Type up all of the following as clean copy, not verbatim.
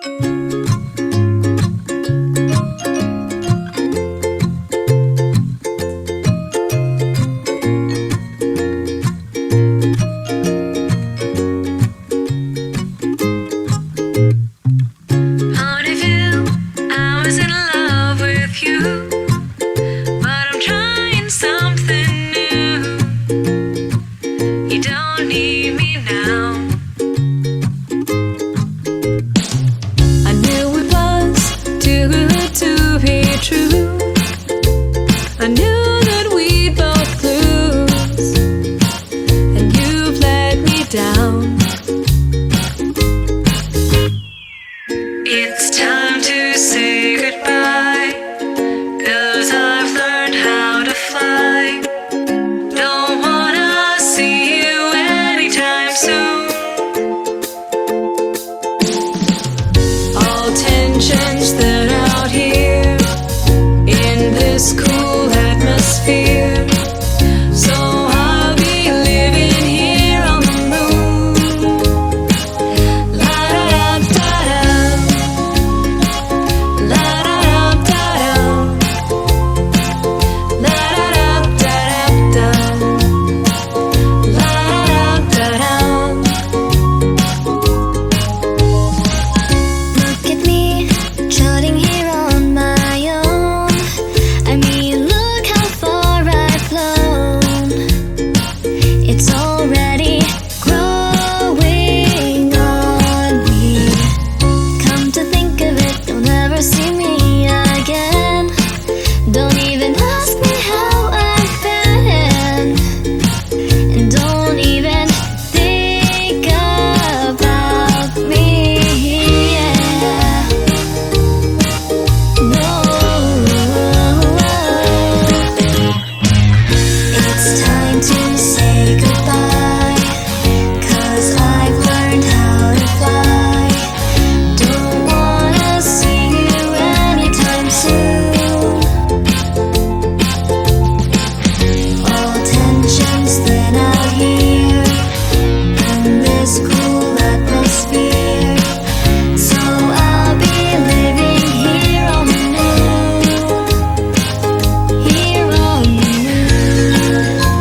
I knew that we'd both lose, and you've let me down. It's time to say goodbye, 'cause I've learned how to fly. Don't wanna see you anytime soon. All tensions that are out here in this cool atmosphere, so I'll be living here on the moon. La da da da, la da da da, la da da da, la da da da. Look at me, trotting here on my own. I mean, look how far I've flown. It's already growing on me. Come to think of it, you'll never see me again. Don't even ask me how I've been, and don't even think about me. Yeah. No, it's time to say goodbye, 'cause I've learned how to fly. Don't wanna see you anytime soon. All tensions then out here in this cool atmosphere, so I'll be living here on the moon, here on the moon.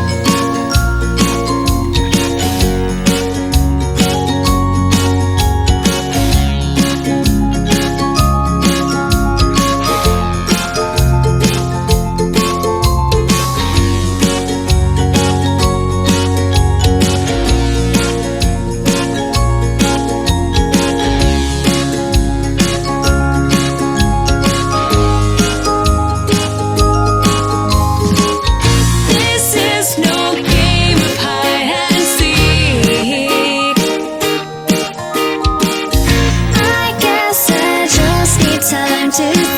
This is no game of hide and seek. I guess I just need time to